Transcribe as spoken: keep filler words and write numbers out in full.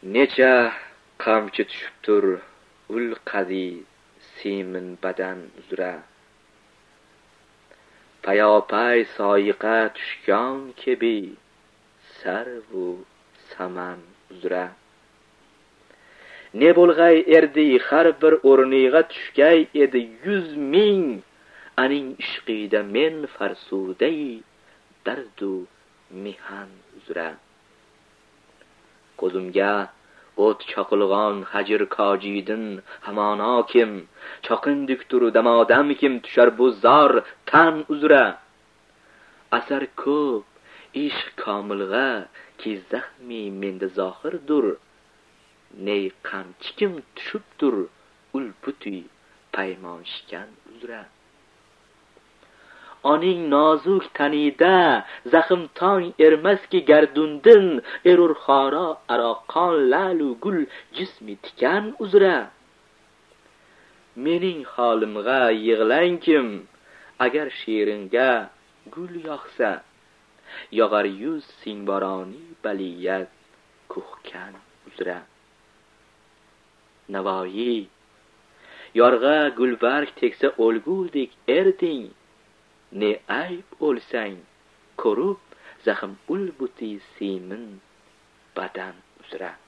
necha qamchi tushibdir ul qadi semin badan uzra. Payopay soyiqa tushgan kebi sarvu saman uzra. Ne bo'lg'ay erdi har bir o'rniga tushgay edi yuz ming aning ishqida men farsudai dardu mihan uzra. Ko'zimga o't choqilg'on hajr kojidin hamono kim, choqindiktur damodam kim tushar bu zor tan uzra. Asar ko'p ishq komilg'a ki zahmi menda zohirdur, ney qamchikim tushibdur ulputi paymonshgan uzra. Oning nozuk tanida zaxm tong ermaski gardundin erur xora aroqon lalu gul jismi tikan uzra. Mening holimga yig'lang kim, agar she'ringga gul yoqsa, yog'ar yuz singboroni baliyat kuhkan uzra. Navoiy yorg'a gulbarg teksa o'lguldek erding, ne ayb o'lsang ko'rib zaxm ulbuti semin badan uzra.